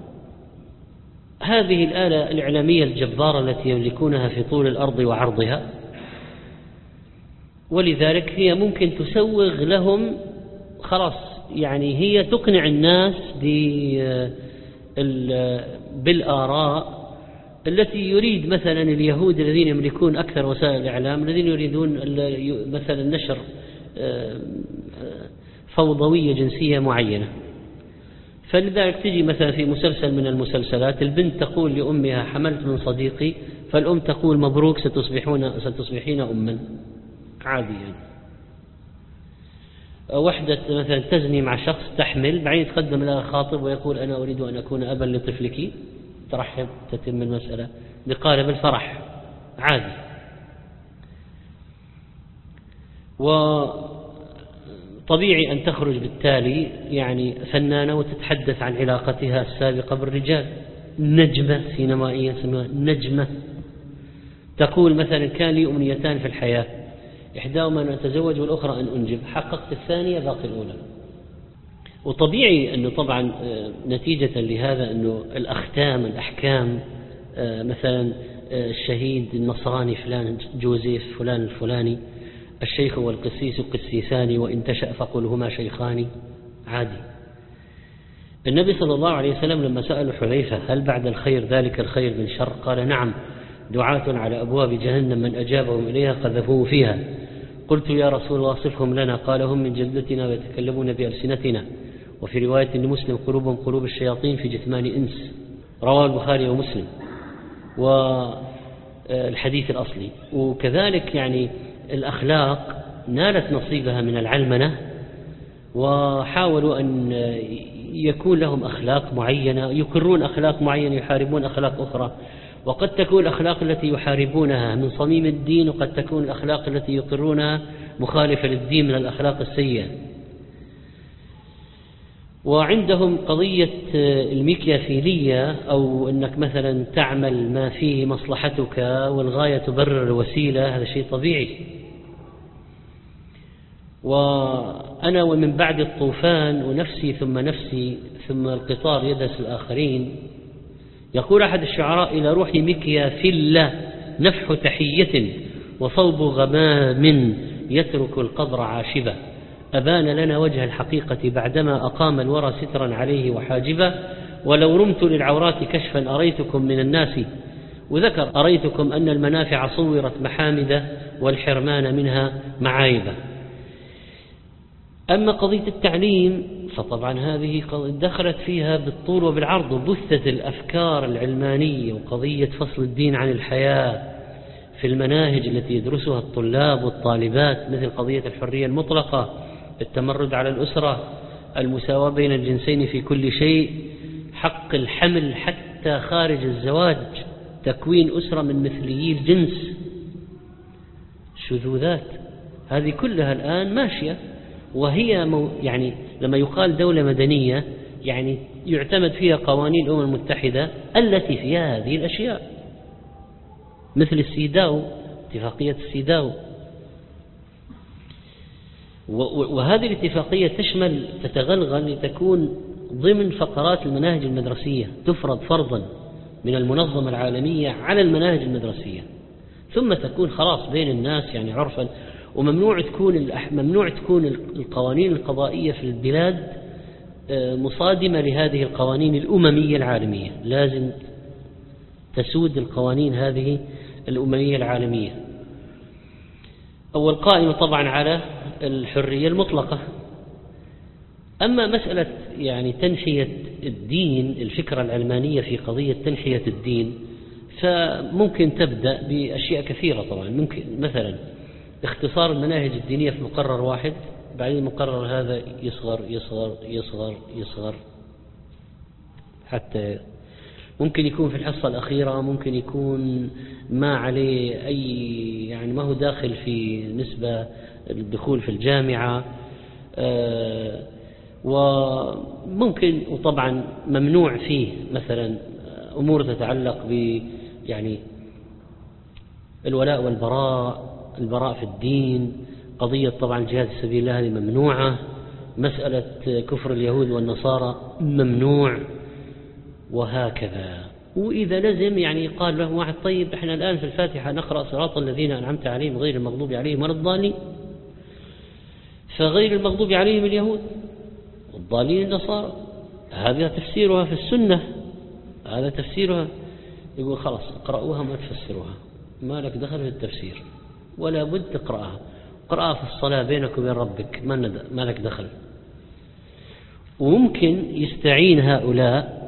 هذه الآلة الإعلامية الجبارة التي يملكونها في طول الأرض وعرضها، ولذلك هي ممكن تسوغ لهم خلاص، يعني هي تقنع الناس بالآراء التي يريد مثلا اليهود الذين يملكون أكثر وسائل الإعلام، الذين يريدون مثلا نشر فوضوية جنسية معينة. فلذلك تجي مثلا في مسلسل من المسلسلات البنت تقول لأمها حملت من صديقي، فالأم تقول مبروك ستصبحون ستصبحين أما، عادي يعني. وحدة مثلا تزني مع شخص تحمل، بعدين يتقدم لها خاطب ويقول أنا أريد أن أكون أبا لطفلك، ترحب، تتم المسألة بقالب الفرح، عادي. وطبيعي أن تخرج بالتالي يعني فنانة وتتحدث عن علاقتها السابقة بالرجال، نجمة سينمائية اسمها نجمة، تقول مثلا كان لي أمنيتان في الحياة، إحداهما أن أتزوج والأخرى أن أنجب، حققت الثانية باقي الأولى. وطبيعي أنه طبعا نتيجة لهذا أنه الأختام الأحكام، مثلا الشهيد النصراني فلان جوزيف فلان الفلاني، الشيخ والقسيس قسيسان وإن تشأ فقل هما شيخان، عادي. النبي صلى الله عليه وسلم لما سأل حذيفة هل بعد الخير ذلك الخير من شر، قال نعم، دعاة على أبواب جهنم من أجابهم إليها قذفوه فيها. قلت يا رسول الله صفهم لنا، قال هم من جلدتنا ويتكلمون بألسنتنا، وفي رواية لمسلم قلوبهم قلوب الشياطين في جثمان إنس، رواه البخاري ومسلم، والحديث الأصلي. وكذلك يعني الأخلاق نالت نصيبها من العلمنة، وحاولوا أن يكون لهم أخلاق معينة، يكرون أخلاق معينة، يحاربون أخلاق أخرى. وقد تكون الأخلاق التي يحاربونها من صميم الدين، وقد تكون الأخلاق التي يقرونها مخالفة للدين من الأخلاق السيئة. وعندهم قضية الميكيافيلية، أو أنك مثلا تعمل ما فيه مصلحتك والغاية تبرر الوسيلة، هذا شيء طبيعي. وأنا ومن بعد الطوفان ونفسي ثم نفسي ثم القطار يدس الآخرين. يقول أحد الشعراء إلى روحي ميكيافيلا نفح تحية وصوب غمام يترك القبر عاشبة، أبان لنا وجه الحقيقة بعدما أقام الورى سترا عليه وحاجبا، ولو رمت للعورات كشفا أريتكم من الناس، وذكر أريتكم أن المنافع صورت محامد والحرمان منها معايبة. أما قضية التعليم فطبعا هذه دخلت فيها بالطول وبالعرض، وبثت الأفكار العلمانية وقضية فصل الدين عن الحياة في المناهج التي يدرسها الطلاب والطالبات، مثل قضية الحرية المطلقة، التمرد على الأسرة، المساواة بين الجنسين في كل شيء، حق الحمل حتى خارج الزواج، تكوين أسرة من مثليي الجنس، شذوذات، هذه كلها الآن ماشية. وهي مو يعني لما يقال دولة مدنية يعني يعتمد فيها قوانين الأمم المتحدة التي فيها هذه الأشياء، مثل السيداو، اتفاقية السيداو. وهذه الاتفاقية تشمل تتغلغل لتكون ضمن فقرات المناهج المدرسية، تفرض فرضا من المنظمة العالمية على المناهج المدرسية، ثم تكون خلاص بين الناس يعني عرفا. وممنوع تكون ممنوع تكون القوانين القضائية في البلاد مصادمة لهذه القوانين الأممية العالمية، لازم تسود القوانين هذه الأممية العالمية. أول قائمة طبعا على الحرية المطلقة. أما مسألة يعني تنحية الدين، الفكرة العلمانية في قضية تنحية الدين، فممكن تبدأ بأشياء كثيرة طبعا. ممكن مثلا اختصار المناهج الدينية في مقرر واحد، بعدين المقرر هذا يصغر يصغر يصغر يصغر حتى ممكن يكون في الحصة الأخيرة ممكن يكون ما عليه أي يعني ما هو داخل في نسبة الدخول في الجامعة، آه وممكن وطبعا ممنوع فيه مثلا أمور تتعلق ب يعني الولاء والبراء، البراء في الدين، قضية طبعا الجهاد في سبيل الله هذه ممنوعة، مسألة كفر اليهود والنصارى ممنوع، وهكذا. وإذا لزم يعني قال له واحد طيب احنا الآن في الفاتحة نقرأ صراط الذين أنعمت عليهم غير المغضوب عليهم ولا الضالين، فغير المغضوب عليهم اليهود والضالين النصارى، هذا تفسيرها في السنة، هذا تفسيرها. يقول خلاص اقرأوها ما تفسروها، ما لك دخل في التفسير ولا بد تقرأها، قرأها في الصلاة بينك وبين ربك ما لك دخل. وممكن يستعين هؤلاء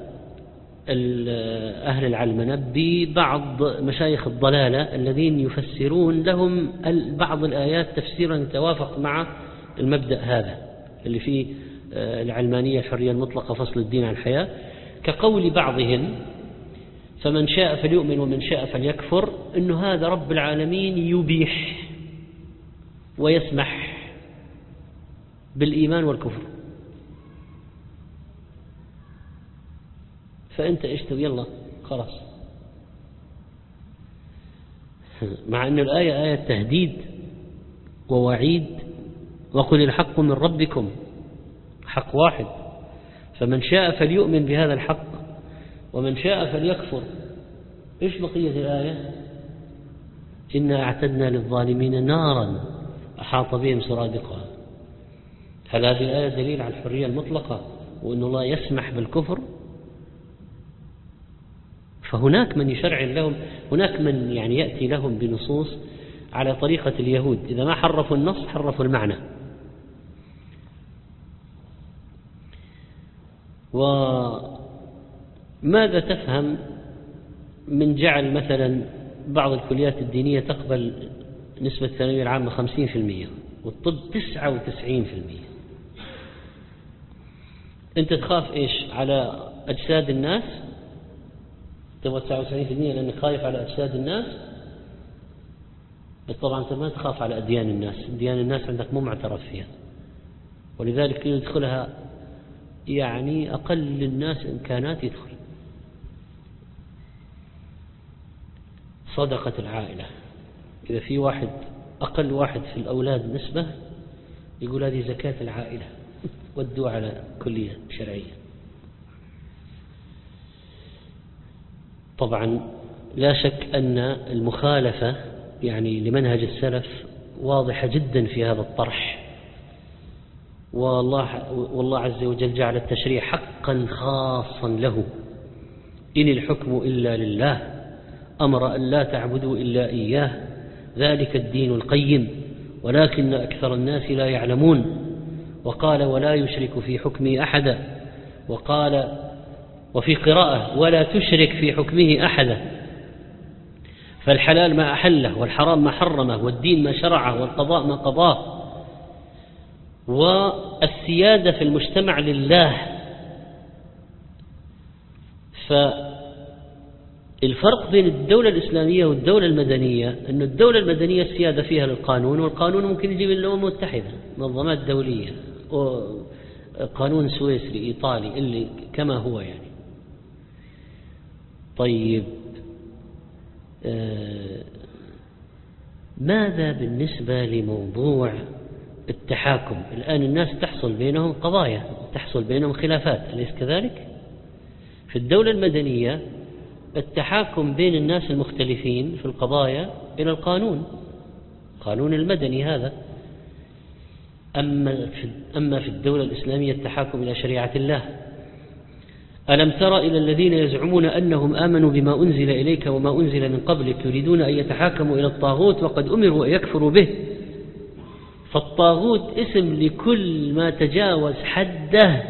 أهل العلمنة ببعض مشايخ الضلالة الذين يفسرون لهم بعض الآيات تفسيرا يتوافق مع المبدأ هذا اللي فيه العلمانية الحرية المطلقة فصل الدين عن الحياة، كقول بعضهم فمن شاء فليؤمن ومن شاء فليكفر، إنه هذا رب العالمين يبيح ويسمح بالإيمان والكفر، فأنت إيش تبي يلا خلاص، مع أن الآية آية تهديد ووعيد، وقل الحق من ربكم، حق واحد، فمن شاء فليؤمن بهذا الحق ومن شاء فليكفر. إيش بقية الآية؟ إنا أعتدنا للظالمين نارا أحاط بهم سرادقها. هل هذه الآية دليل على الحرية المطلقة وأن الله يسمح بالكفر؟ فهناك من يشرع لهم، هناك من يعني يأتي لهم بنصوص على طريقة اليهود، إذا ما حرفوا النص حرفوا المعنى. وماذا تفهم من جعل مثلا بعض الكليات الدينية تقبل نسبة الثانوية العامة خمسين في المئة والطب تسعة وتسعين في المئة؟ أنت تخاف إيش على أجساد الناس؟ تبغى تسعة وتسعين في المئة لأنك خايف على أجساد الناس؟ بس طبعا أنت ما تخاف على أديان الناس، أديان الناس عندك مو معترف فيها، ولذلك يدخلها يعني أقل الناس إمكانات يدخل. صدقة العائلة، إذا في واحد أقل واحد في الأولاد نسبة يقول هذه زكاة العائلة، ودوا على كلية شرعية. طبعا لا شك أن المخالفة يعني لمنهج السلف واضحة جدا في هذا الطرح، والله, والله عز وجل جعل التشريع حقا خاصا له، إن الحكم إلا لله أمر أن لا تعبدوا إلا إياه ذلك الدين القيم ولكن أكثر الناس لا يعلمون. وقال ولا يشرك في حكمه أحدا، وقال وفي قراءة ولا تشرك في حكمه أحدا، فالحلال ما أحله والحرام ما حرمه والدين ما شرعه والقضاء ما قضاه، والسيادة في المجتمع لله. فالفرق بين الدولة الإسلامية والدولة المدنية أن الدولة المدنية السيادة فيها للقانون، والقانون ممكن يجي من الأمم المتحدة، منظمات دولية، وقانون سويسري إيطالي اللي كما هو يعني. طيب آه ماذا بالنسبة لموضوع التحاكم. الآن الناس تحصل بينهم قضايا، تحصل بينهم خلافات، أليس كذلك؟ في الدولة المدنية التحاكم بين الناس المختلفين في القضايا إلى القانون، قانون المدني هذا. أما في أما في الدولة الإسلامية التحاكم إلى شريعة الله. ألم تر إلى الذين يزعمون أنهم آمنوا بما أنزل إليك وما أنزل من قبلك يريدون أن يتحاكموا إلى الطاغوت وقد أمروا أن يكفروا به. فالطاغوت اسم لكل ما تجاوز حده،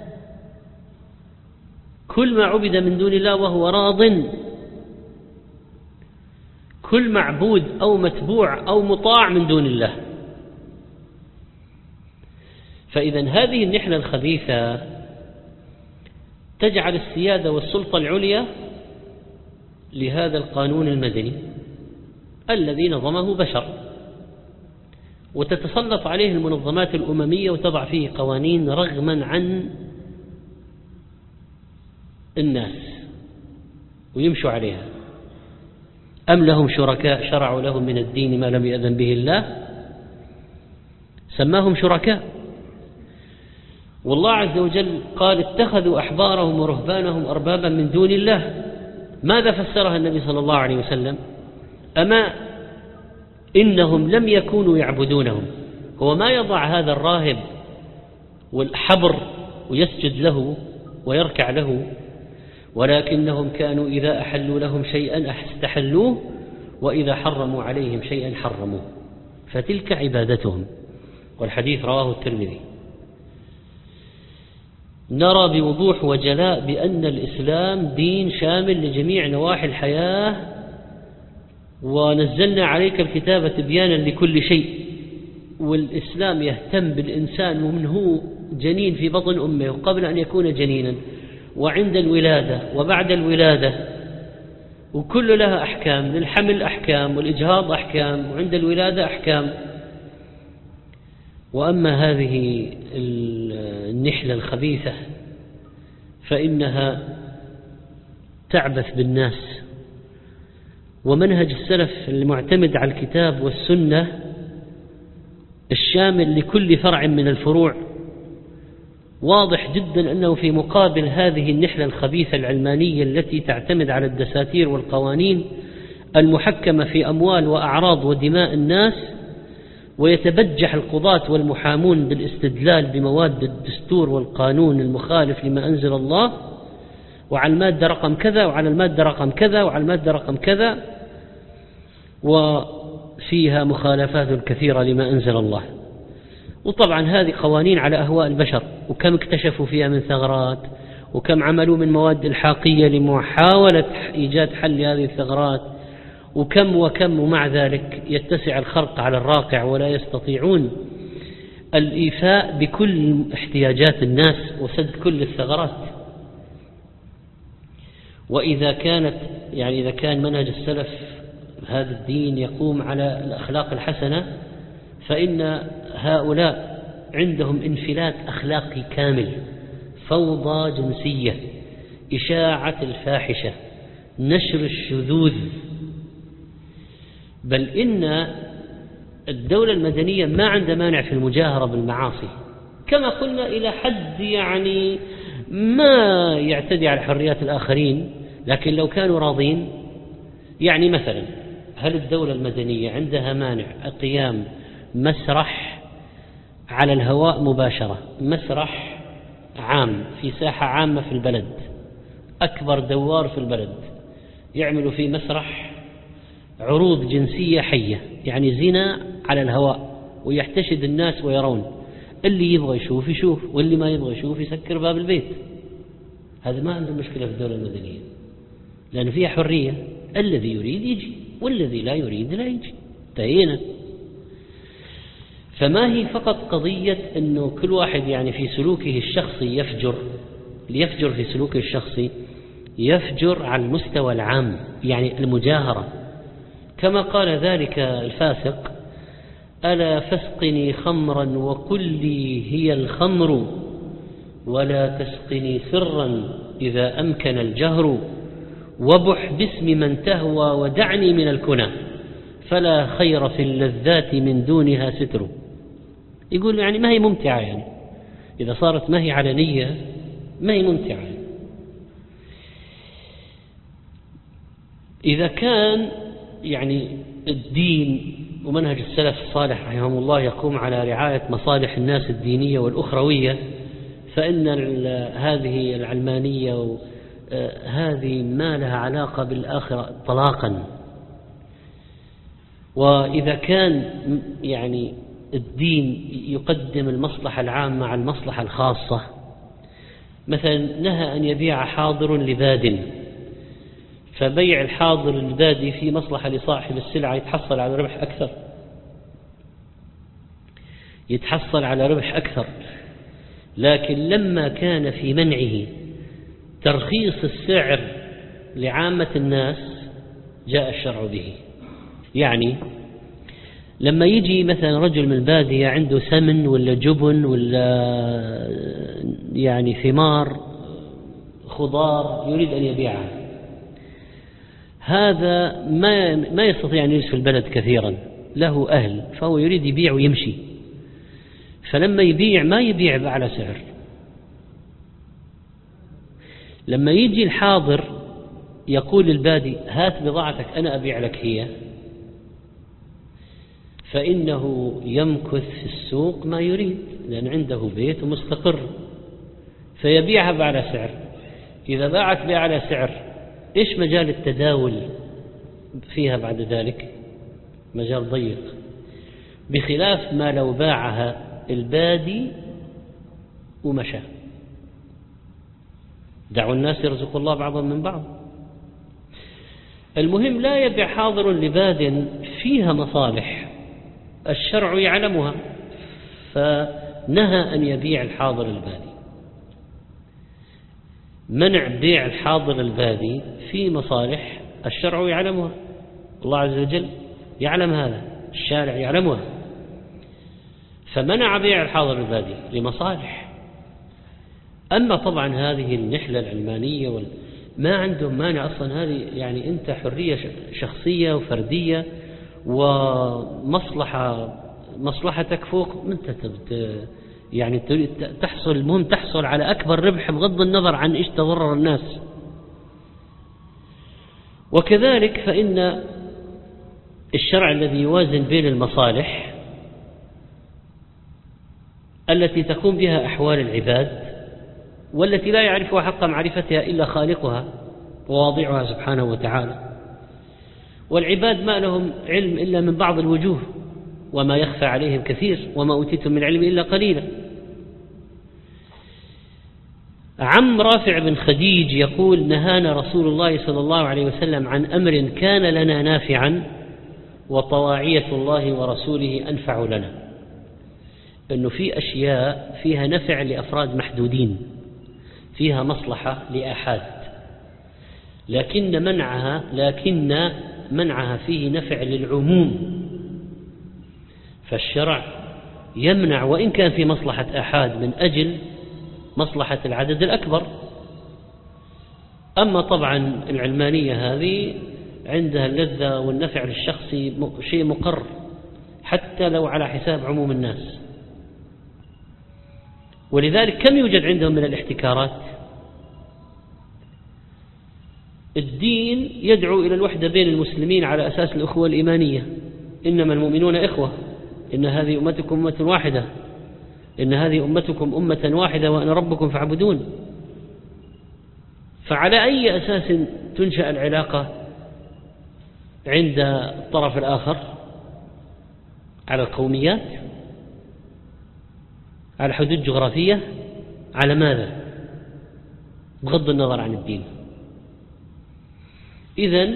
كل ما عبد من دون الله وهو راض، كل معبود أو متبوع أو مطاع من دون الله. فإذا هذه النحلة الخبيثة تجعل السيادة والسلطة العليا لهذا القانون المدني الذي نظمه بشر، وتتسلط عليه المنظمات الأممية وتضع فيه قوانين رغما عن الناس ويمشوا عليها. أم لهم شركاء شرعوا لهم من الدين ما لم يأذن به الله، سماهم شركاء. والله عز وجل قال اتخذوا أحبارهم ورهبانهم أربابا من دون الله. ماذا فسرها النبي صلى الله عليه وسلم؟ أما إنهم لم يكونوا يعبدونهم. هو ما يضع هذا الراهب والحبر ويسجد له ويركع له، ولكنهم كانوا إذا أحلوا لهم شيئا استحلوه وإذا حرموا عليهم شيئا حرموه، فتلك عبادتهم. والحديث رواه الترمذي. نرى بوضوح وجلاء بأن الإسلام دين شامل لجميع نواحي الحياة، ونزلنا عليك الكتاب تبيانا لكل شيء. والإسلام يهتم بالإنسان ومن هو جنين في بطن أمه وقبل أن يكون جنينا وعند الولادة وبعد الولادة، وكل لها أحكام. للحمل أحكام، والإجهاض أحكام، وعند الولادة أحكام. وأما هذه النحلة الخبيثة فإنها تعبث بالناس. ومنهج السلف المعتمد على الكتاب والسنة الشامل لكل فرع من الفروع واضح جدا أنه في مقابل هذه النحلة الخبيثة العلمانية التي تعتمد على الدساتير والقوانين المحكمة في أموال وأعراض ودماء الناس، ويتبجح القضاة والمحامون بالاستدلال بمواد الدستور والقانون المخالف لما أنزل الله، وعلى المادة رقم كذا وعلى المادة رقم كذا وعلى المادة رقم كذا، وفيها مخالفات كثيرة لما أنزل الله. وطبعا هذه قوانين على أهواء البشر، وكم اكتشفوا فيها من ثغرات، وكم عملوا من مواد إلحاقية لمحاولة إيجاد حل لهذه الثغرات، وكم وكم، ومع ذلك يتسع الخرق على الراقع ولا يستطيعون الإيفاء بكل احتياجات الناس وسد كل الثغرات. وإذا كانت يعني إذا كان منهج السلف هذا الدين يقوم على الأخلاق الحسنة، فإن هؤلاء عندهم انفلات أخلاقي كامل، فوضى جنسية، إشاعة الفاحشة، نشر الشذوذ. بل إن الدولة المدنية ما عندها مانع في المجاهرة بالمعاصي كما قلنا، إلى حد يعني ما يعتدي على حريات الآخرين، لكن لو كانوا راضين. يعني مثلا هل الدولة المدنية عندها مانع قيام مسرح على الهواء مباشرة، مسرح عام في ساحة عامة في البلد، أكبر دوار في البلد، يعملوا فيه مسرح عروض جنسية حية، يعني زنا على الهواء، ويحتشد الناس ويرون، اللي يبغى يشوف يشوف واللي ما يبغى يشوف يسكر باب البيت؟ هذا ما عنده مشكلة في الدولة المدنية، لأن فيها حرية، الذي يريد يجي والذي لا يريد لا يجي، انتهينا. فما هي فقط قضية أنه كل واحد يعني في سلوكه الشخصي يفجر، ليفجر في سلوكه الشخصي، يفجر على المستوى العام، يعني المجاهرة، كما قال ذلك الفاسق: ألا فاسقني خمرا وقل لي هي الخمر، ولا تسقني سرا إذا أمكن الجهر، وبح باسم من تهوى ودعني من الكنى، فلا خير في اللذات من دونها ستر. يقول يعني ما هي ممتعة، يعني إذا صارت ما هي علنية ما هي ممتعة. إذا كان يعني الدين ومنهج السلف الصالح رحمه الله يقوم على رعاية مصالح الناس الدينية والأخروية، فإن هذه العلمانية هذه ما لها علاقة بالآخرة طلاقا. وإذا كان يعني الدين يقدم المصلحة العامة على المصلحة الخاصة، مثلا نهى أن يبيع حاضر لباد، فبيع الحاضر البادي في مصلحة لصاحب السلعة، يتحصل على ربح أكثر يتحصل على ربح أكثر. لكن لما كان في منعه ترخيص السعر لعامة الناس جاء الشرع به. يعني لما يجي مثلا رجل من البادية عنده سمن ولا جبن ولا يعني ثمار خضار يريد أن يبيعها، هذا ما ما يستطيع أن يجلس في البلد كثيرا، له أهل، فهو يريد يبيع ويمشي. فلما يبيع ما يبيع بأعلى سعر. لما يجي الحاضر يقول للبادي هات بضاعتك أنا أبيع لك هي، فإنه يمكث في السوق ما يريد، لأن عنده بيت ومستقر، فيبيعها بأعلى سعر. إذا باعت بأعلى سعر إيش مجال التداول فيها بعد ذلك؟ مجال ضيق، بخلاف ما لو باعها البادي ومشى. دعوا الناس يرزق الله بعضهم من بعض. المهم لا يبيع حاضر لباد فيها مصالح الشرع يعلمها، فنهى أن يبيع الحاضر البادي. منع بيع الحاضر البادي في مصالح الشرع يعلمها، الله عز وجل يعلم هذا، الشارع يعلمها، فمنع بيع الحاضر البادي لمصالح. أما طبعا هذه النحلة العلمانية وال... ما عندهم مانع أصلا، هذه يعني أنت حرية شخصية وفردية ومصلحة مصلحتك فوق أنت تبت يعني تحصل، المهم تحصل على أكبر ربح بغض النظر عن إيش تضرر الناس. وكذلك فإن الشرع الذي يوازن بين المصالح التي تقوم بها أحوال العباد والتي لا يعرفها حق معرفتها إلا خالقها وواضعها سبحانه وتعالى، والعباد ما لهم علم إلا من بعض الوجوه، وما يخفى عليهم كثير، وما أوتيتم من علم إلا قليلا. عم رافع بن خديج يقول نهانا رسول الله صلى الله عليه وسلم عن أمر كان لنا نافعا وطواعية الله ورسوله أنفع لنا، أنه في أشياء فيها نفع لأفراد محدودين، فيها مصلحة لأحد، لكن منعها لكن منعها فيه نفع للعموم، فالشرع يمنع وإن كان في مصلحة أحد من أجل مصلحة العدد الأكبر. أما طبعا العلمانية هذه عندها اللذة والنفع للشخصي شيء مقر حتى لو على حساب عموم الناس. ولذلك كم يوجد عندهم من الاحتكارات؟ الدين يدعو إلى الوحدة بين المسلمين على أساس الأخوة الإيمانية، إنما المؤمنون إخوة، إن هذه أمتكم أمة واحدة، إن هذه أمتكم أمة واحدة وأنا ربكم فاعبدون. فعلى أي أساس تنشأ العلاقة عند الطرف الآخر؟ على القوميات؟ على حدود جغرافية؟ على ماذا؟ بغض النظر عن الدين. إذن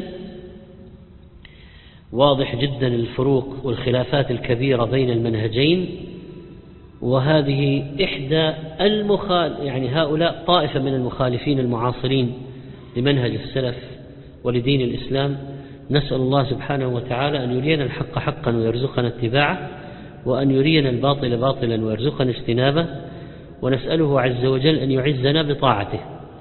واضح جدا الفروق والخلافات الكبيرة بين المنهجين، وهذه إحدى المخال يعني هؤلاء طائفة من المخالفين المعاصرين لمنهج السلف ولدين الإسلام. نسأل الله سبحانه وتعالى أن يرينا الحق حقا ويرزقنا اتباعه، وأن يرينا الباطل باطلا ويرزقنا اجتنابه، ونسأله عز وجل أن يعزنا بطاعته،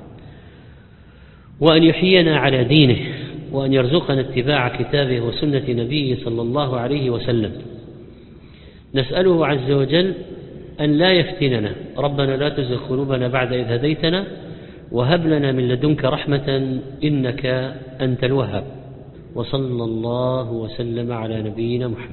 وأن يحيينا على دينه، وأن يرزقنا اتباع كتابه وسنة نبيه صلى الله عليه وسلم. نسأله عز وجل أن لا يفتننا. ربنا لا تزغ قلوبنا بعد إذ هديتنا وهب لنا من لدنك رحمة إنك أنت الوهاب. وصلى الله وسلم على نبينا محمد.